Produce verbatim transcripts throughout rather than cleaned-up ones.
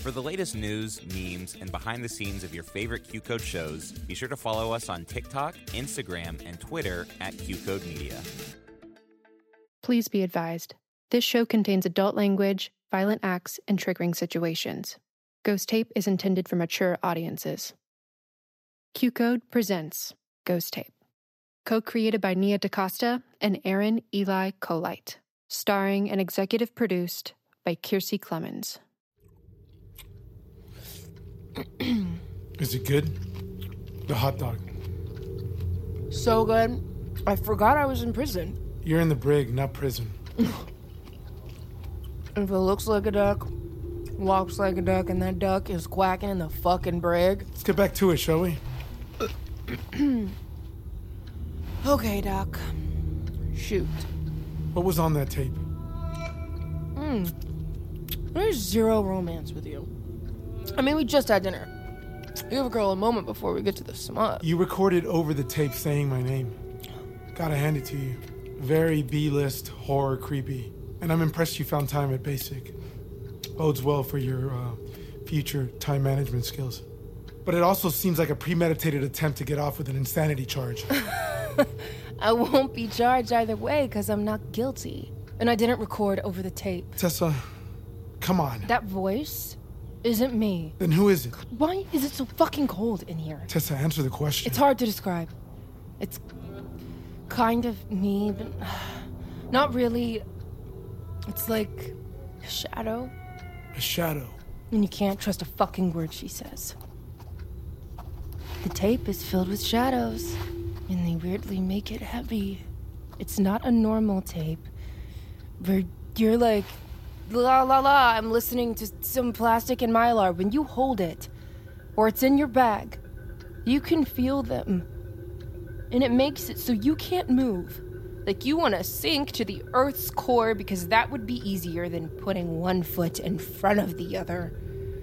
For the latest news, memes, and behind the scenes of your favorite Q-Code shows, be sure to follow us on TikTok, Instagram, and Twitter at Q-Code Media. Please be advised, this show contains adult language, violent acts, and triggering situations. Ghost Tape is intended for mature audiences. Q-Code presents Ghost Tape, co-created by Nia DaCosta and Aaron Eli Colite, starring and executive produced by Kiersey Clemens. Is it good? The hot dog. So good. I forgot I was in prison. You're in the brig, not prison. If it looks like a duck, walks like a duck, and that duck is quacking in the fucking brig. Let's get back to it, shall we? Okay, Doc. Shoot. What was on that tape? Hmm. There's zero romance with you. I mean, we just had dinner. Give a girl a moment before we get to the smut. You recorded over the tape saying my name. Gotta hand it to you. Very B-list, horror, creepy. And I'm impressed you found time at Basic. Bodes well for your uh, future time management skills. But it also seems like a premeditated attempt to get off with an insanity charge. I won't be charged either way because I'm not guilty. And I didn't record over the tape. Tessa, come on. That voice isn't me. Then who is it? Why is it so fucking cold in here? Tessa, answer the question. It's hard to describe. It's kind of me, but not really. It's like a shadow. A shadow? And you can't trust a fucking word she says. The tape is filled with shadows, and they weirdly make it heavy. It's not a normal tape, where you're like, la la la, I'm listening to some plastic and Mylar. When you hold it, or it's in your bag, you can feel them. And it makes it so you can't move. Like you want to sink to the Earth's core because that would be easier than putting one foot in front of the other.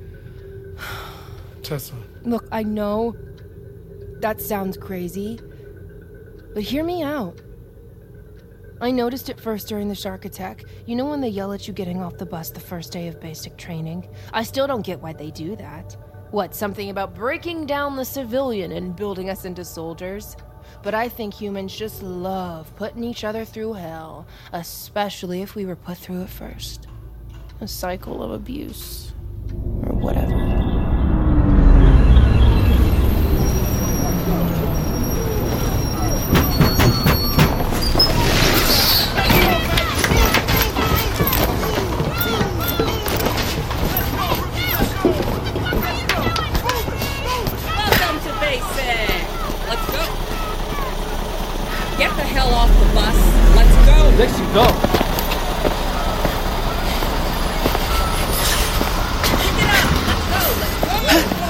Tessa. Look, I know that sounds crazy, but hear me out. I noticed it first during the shark attack. You know when they yell at you getting off the bus the first day of basic training? I still don't get why they do that. What, something about breaking down the civilian and building us into soldiers? But I think humans just love putting each other through hell, especially if we were put through it first. A cycle of abuse, or whatever. Welcome to basic. Let's go. Get the hell off the bus. Let's go. Next you go. Pick it up. Let's go. Let's go.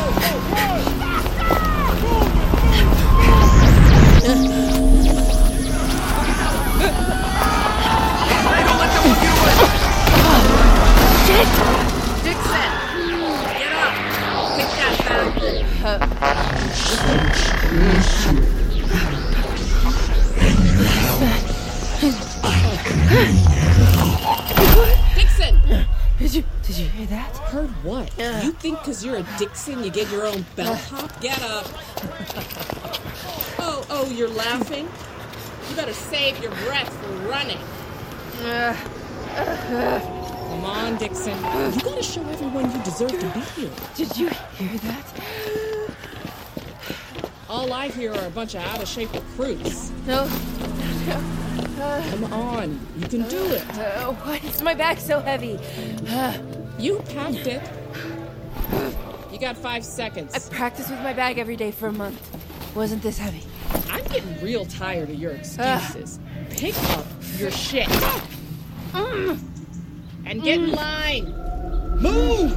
Hey, don't let them look you away. Shit. Dixon. Get up. Pick that back. Dixon! Did you, did you hear that? Heard what? Uh, you think because you're a Dixon you get your own bellhop? Get up. Oh, oh, you're laughing? You better save your breath for running. Uh, uh, Come on, Dixon. You gotta show everyone you deserve to be here. did you hear that? All I hear are a bunch of out-of-shape recruits. No. Uh, Come on, you can do it. uh, why is my bag so heavy? Uh, You packed it. You got five seconds. I practiced with my bag every day for a month. Wasn't this heavy? I'm getting real tired of your excuses. Pick up your shit. And get in line. Move!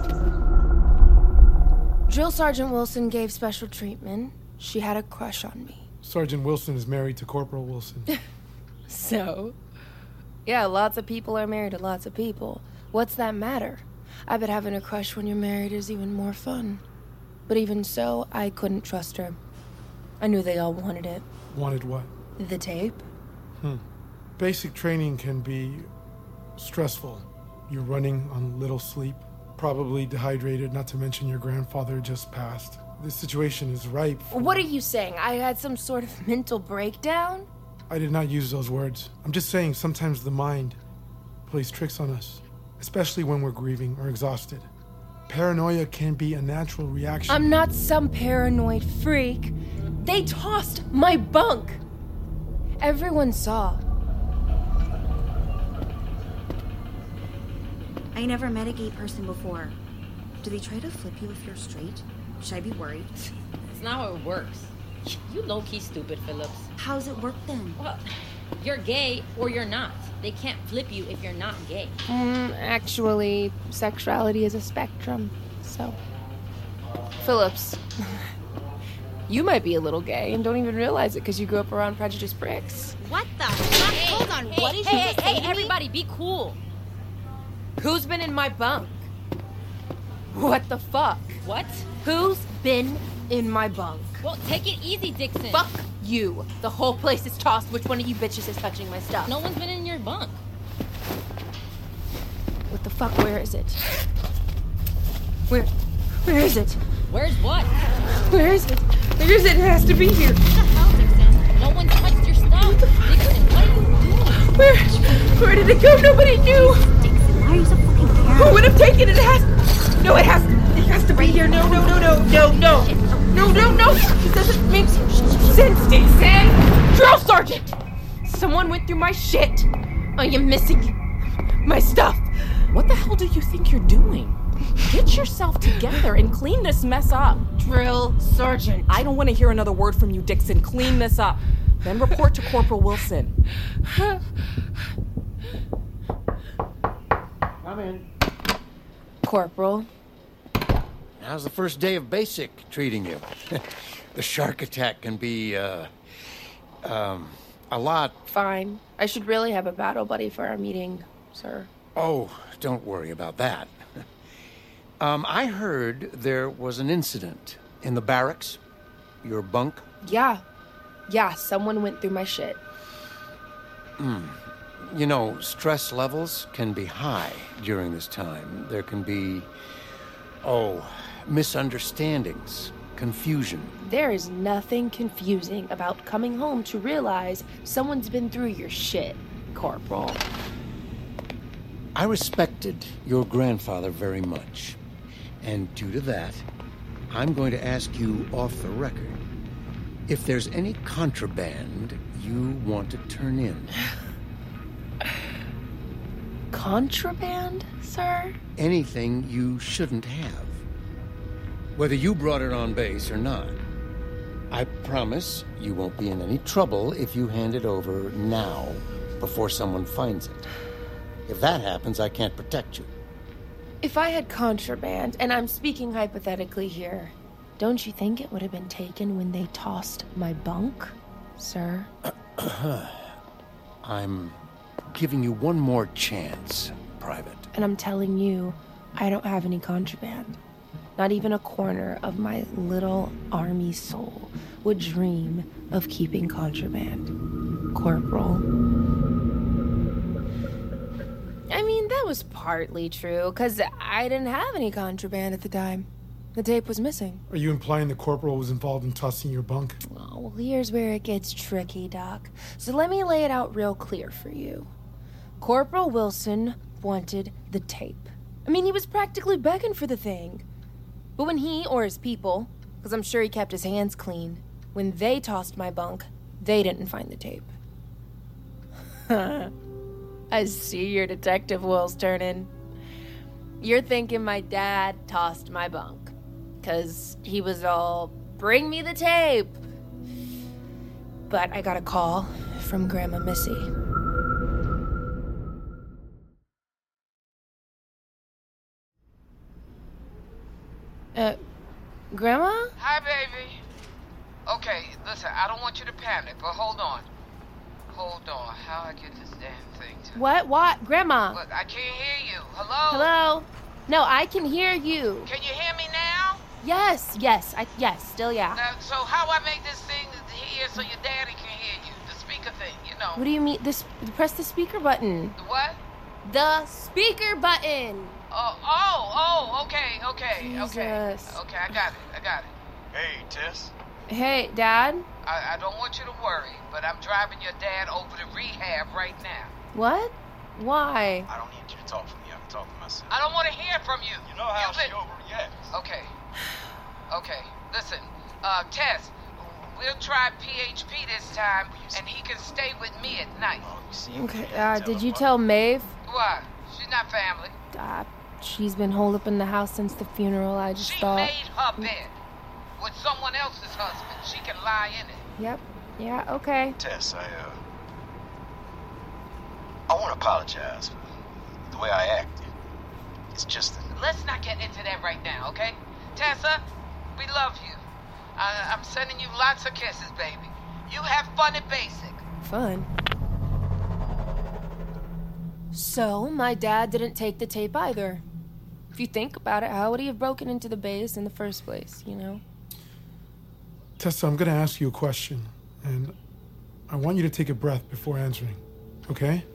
Drill Sergeant Wilson gave special treatment. She had a crush on me. Sergeant Wilson is married to Corporal Wilson. So? Yeah, lots of people are married to lots of people. What's that matter? I bet having a crush when you're married is even more fun. But even so, I couldn't trust her. I knew they all wanted it. Wanted what? The tape. Hmm. Basic training can be stressful. You're running on little sleep, probably dehydrated, not to mention your grandfather just passed. This situation is ripe for... What are you saying? I had some sort of mental breakdown? I did not use those words. I'm just saying sometimes the mind plays tricks on us, especially when we're grieving or exhausted. Paranoia can be a natural reaction. I'm not some paranoid freak. They tossed my bunk. Everyone saw. I never met a gay person before. Do they try to flip you if you're straight? Should I be worried? It's not how it works. You low-key stupid, Phillips. How's it work then? Well, you're gay or you're not. They can't flip you if you're not gay. Mm, actually, sexuality is a spectrum, so... Phillips, you might be a little gay and don't even realize it because you grew up around prejudiced pricks. What the fuck? Hey, Hold on, hey, what did hey, you hey, just hey, say to me? everybody, be cool. Who's been in my bunk? What the fuck? What? Who's been in my bunk? Well, take it easy, Dixon. Fuck you. The whole place is tossed. Which one of you bitches is touching my stuff? No one's been in your bunk. What the fuck? Where is it? Where? Where is it? Where's what? Where is it? Where is it? It has to be here. What the hell, Dixon? No one touched your stuff. Dixon, what are you doing? Where? Where did it go? Nobody knew. Dixon, why are you so fucking paranoid? Who would have taken it? It has. No, it has. It has to be here. No, no, no, no, no, no, no, no, no. It doesn't make sense, Dixon. Drill sergeant. Someone went through my shit. I am missing my stuff. What the hell do you think you're doing? Get yourself together and clean this mess up. Drill sergeant. I don't want to hear another word from you, Dixon. Clean this up. Then report to Corporal Wilson. Come in. Corporal. How's the first day of basic treating you? The shark attack can be, uh, um, a lot. Fine. I should really have a battle buddy for our meeting, sir. Oh, don't worry about that. Um, I heard there was an incident in the barracks. Your bunk? Yeah. Yeah, someone went through my shit. Hmm. You know, stress levels can be high during this time. There can be, oh, misunderstandings, confusion. There is nothing confusing about coming home to realize someone's been through your shit, Corporal. I respected your grandfather very much. And due to that, I'm going to ask you off the record if there's any contraband you want to turn in. Contraband, sir? Anything you shouldn't have. Whether you brought it on base or not. I promise you won't be in any trouble if you hand it over now before someone finds it. If that happens, I can't protect you. If I had contraband, and I'm speaking hypothetically here, don't you think it would have been taken when they tossed my bunk, sir? I'm giving you one more chance, Private. And I'm telling you, I don't have any contraband. Not even a corner of my little army soul would dream of keeping contraband, Corporal. I mean, that was partly true, because I didn't have any contraband at the time. The tape was missing. Are you implying the corporal was involved in tossing your bunk? Oh, well, here's where it gets tricky, Doc. So let me lay it out real clear for you. Corporal Wilson wanted the tape. I mean, he was practically begging for the thing. But when he, or his people, because I'm sure he kept his hands clean, when they tossed my bunk, they didn't find the tape. I see your detective wheels turning. You're thinking my dad tossed my bunk. Because he was all, bring me the tape. But I got a call from Grandma Missy. Uh, Grandma? Hi, baby. Okay, listen, I don't want you to panic, but hold on. Hold on. How I get this damn thing to... What? What? Grandma? Look, I can't hear you. Hello? Hello? No, I can hear you. Can you hear me now? Yes, yes, I, yes, still yeah. Now, so how I make this thing here so your daddy can hear you? The speaker thing, you know. What do you mean? This, press the speaker button. The what? The speaker button. Oh, oh, oh, okay, okay, Jesus. okay. Okay, I got it, I got it. Hey, Tess. Hey, Dad? I, I don't want you to worry, but I'm driving your dad over to rehab right now. What? Why? I don't need you to talk for me. I can talk for myself. I don't want to hear from you. You know how You've she been- overreacts. Okay. Okay, listen. Uh, Tess, we'll try P H P this time, and he can stay with me at night. Oh, you see, Okay, you uh, can't did her you what- tell Maeve? Why? She's not family. Uh, she's been holed up in the house since the funeral. I just She thought. made her bed. With someone else's husband, she can lie in it. Yep. Yeah, okay. Tess, I, uh... I want to apologize for the way I acted. It's just that... Let's not get into that right now, okay? Tessa, we love you. I, I'm sending you lots of kisses, baby. You have fun at Basic. Fun. So, my dad didn't take the tape either. If you think about it, how would he have broken into the base in the first place, you know? Tessa, I'm gonna ask you a question, and I want you to take a breath before answering, okay?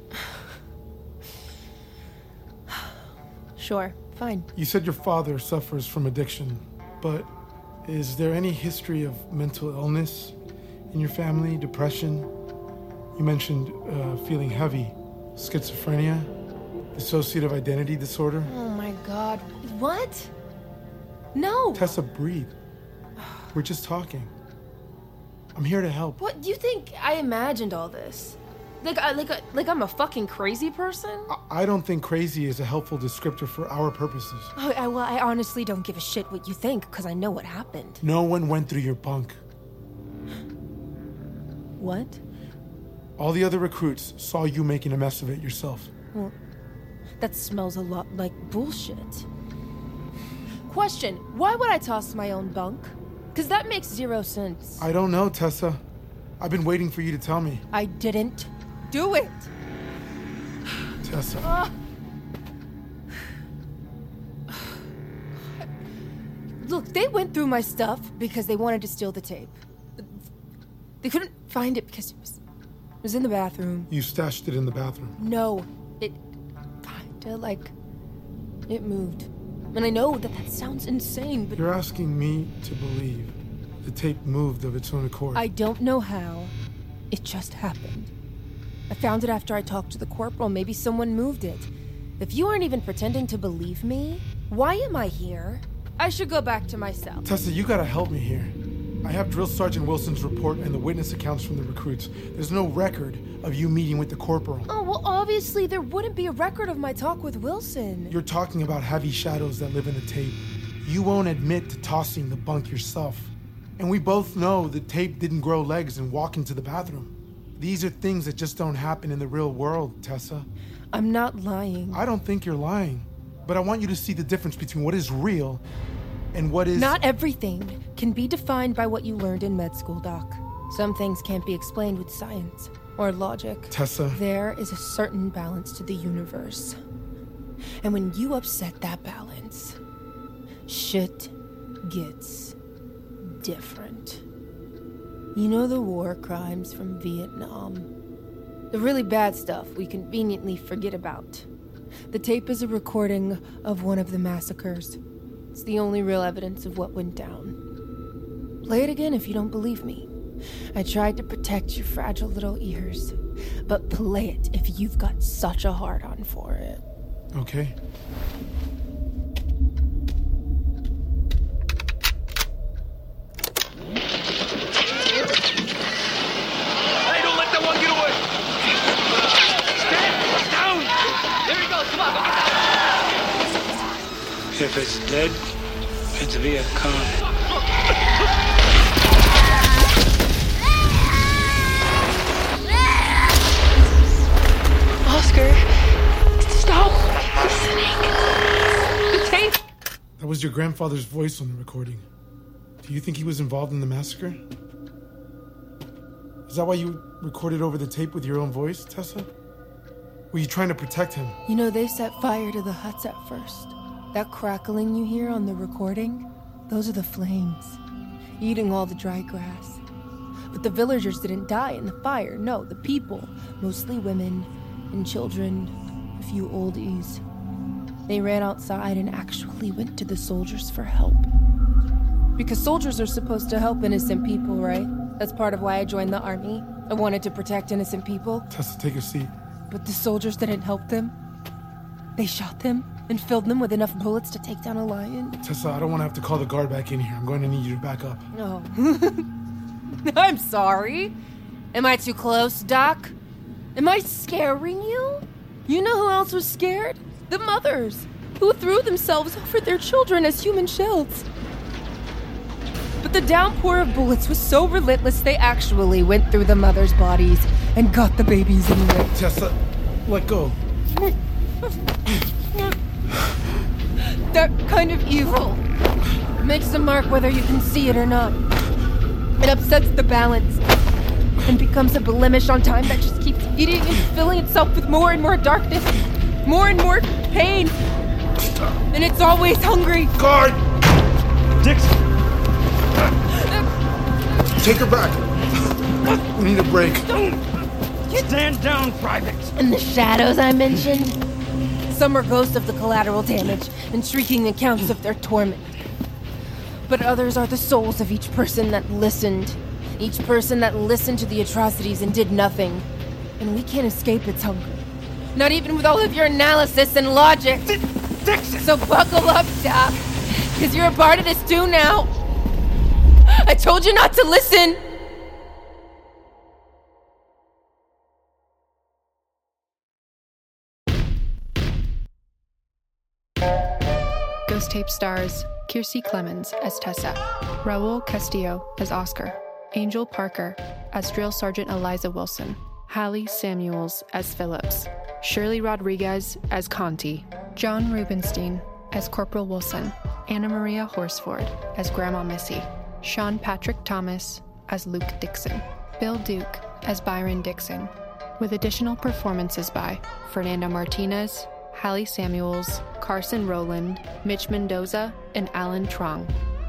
Sure, fine. You said your father suffers from addiction, but is there any history of mental illness in your family? Depression? You mentioned uh, feeling heavy. Schizophrenia? Dissociative identity disorder? Oh my god. What? No! Tessa, breathe. We're just talking. I'm here to help. What, do you think I imagined all this? Like, I, like, I, like I'm a fucking crazy person? I don't think crazy is a helpful descriptor for our purposes. Oh, I, well, I honestly don't give a shit what you think, because I know what happened. No one went through your bunk. What? All the other recruits saw you making a mess of it yourself. Well, that smells a lot like bullshit. Question, why would I toss my own bunk? Because that makes zero sense. I don't know, Tessa. I've been waiting for you to tell me. I didn't do it. Tessa. Uh, look, they went through my stuff because they wanted to steal the tape. They couldn't find it because it was, it was in the bathroom. You stashed it in the bathroom. No, it kinda like it moved. And I know that that sounds insane, but You're asking me to believe the tape moved of its own accord. I don't know how. It just happened. I found it after I talked to the corporal. Maybe someone moved it. If you aren't even pretending to believe me, why am I here? I should go back to my cell. Tessa, you gotta help me here. I have Drill Sergeant Wilson's report and the witness accounts from the recruits. There's no record of you meeting with the corporal. Oh, well, obviously there wouldn't be a record of my talk with Wilson. You're talking about heavy shadows that live in the tape. You won't admit to tossing the bunk yourself. And we both know the tape didn't grow legs and walk into the bathroom. These are things that just don't happen in the real world, Tessa. I'm not lying. I don't think you're lying, but I want you to see the difference between what is real and what is... Not everything can be defined by what you learned in med school, Doc. Some things can't be explained with science or logic. Tessa. There is a certain balance to the universe. And when you upset that balance, shit gets different. You know the war crimes from Vietnam? The really bad stuff we conveniently forget about. The tape is a recording of one of the massacres. It's the only real evidence of what went down. Play it again if you don't believe me. I tried to protect your fragile little ears, but play it if you've got such a hard-on for it. Okay. Hey, don't let that one get away! Stand down! There he goes, come on, go get If it's dead, it's Viet Cong. Oscar, stop listening. The tape. That was your grandfather's voice on the recording. Do you think he was involved in the massacre? Is that why you recorded over the tape with your own voice, Tessa? Were you trying to protect him? You know, they set fire to the huts at first. That crackling you hear on the recording, those are the flames, eating all the dry grass. But the villagers didn't die in the fire. No, the people, mostly women and children, a few oldies. They ran outside and actually went to the soldiers for help. Because soldiers are supposed to help innocent people, right? That's part of why I joined the army. I wanted to protect innocent people. Tessa, take a seat. But the soldiers didn't help them. They shot them and filled them with enough bullets to take down a lion. Tessa, I don't want to have to call the guard back in here. I'm going to need you to back up. Oh. I'm sorry. Am I too close, Doc? Am I scaring you? You know who else was scared? The mothers, who threw themselves over their children as human shields. But the downpour of bullets was so relentless they actually went through the mothers' bodies and got the babies anyway. Tessa, let go. That kind of evil makes a mark whether you can see it or not. It upsets the balance and becomes a blemish on time that just keeps eating and filling itself with more and more darkness, more and more pain. And it's always hungry. Guard! Dixon! Take her back. We need a break. Stand down, Private. And the shadows I mentioned? Some are ghosts of the collateral damage and shrieking accounts of their torment. But others are the souls of each person that listened. Each person that listened to the atrocities and did nothing. And we can't escape its hunger. Not even with all of your analysis and logic. Dixon! So buckle up, Doc. Because you're a part of this too now. I told you not to listen! Ghost Tape stars Kiersey Clemens as Tessa, Raul Castillo as Oscar, Angel Parker as Drill Sergeant Eliza Wilson, Hallie Samuels as Phillips, Shirley Rodriguez as Conti, John Rubenstein as Corporal Wilson, Anna Maria Horsford as Grandma Missy, Sean Patrick Thomas as Luke Dixon, Bill Duke as Byron Dixon, with additional performances by Fernando Martinez, Hallie Samuels, Carson Rowland, Mitch Mendoza, and Alan Trong.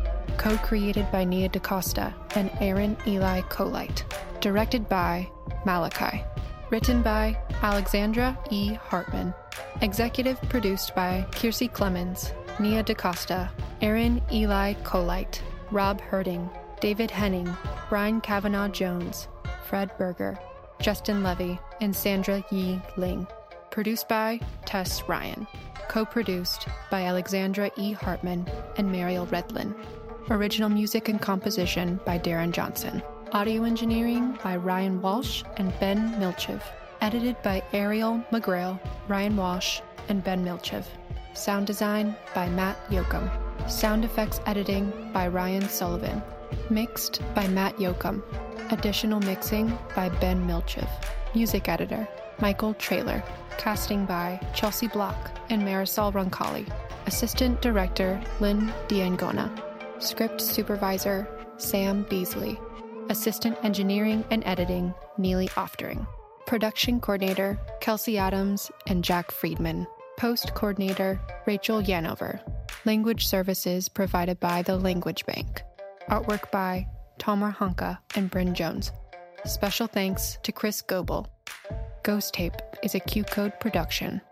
Co-created by Nia DaCosta and Aaron Eli Colite. Directed by Malachi. Written by Alexandra E. Hartman. Executive produced by Kiersey Clemens, Nia DaCosta, Aaron Eli Colite, Rob Herding, David Henning, Brian Kavanaugh Jones, Fred Berger, Justin Levy, and Sandra Yi Ling. Produced by Tess Ryan. Co-produced by Alexandra E. Hartman and Mariel Redlin. Original music and composition by Darren Johnson. Audio engineering by Ryan Walsh and Ben Milchev. Edited by Ariel McGrail, Ryan Walsh, and Ben Milchev. Sound design by Matt Yoakum. Sound effects editing by Ryan Sullivan. Mixed by Matt Yoakum. Additional mixing by Ben Milchev. Music editor Michael Traylor. Casting by Chelsea Block and Marisol Roncalli. Assistant director Lynn Diangona. Script supervisor Sam Beasley. Assistant engineering and editing Neely Oftering. Production coordinator Kelsey Adams and Jack Friedman. Post coordinator Rachel Yanover. Language services provided by the Language Bank. Artwork by Tomer Hanka and Bryn Jones. Special thanks to Chris Goebel. Ghost Tape is a Q Code production.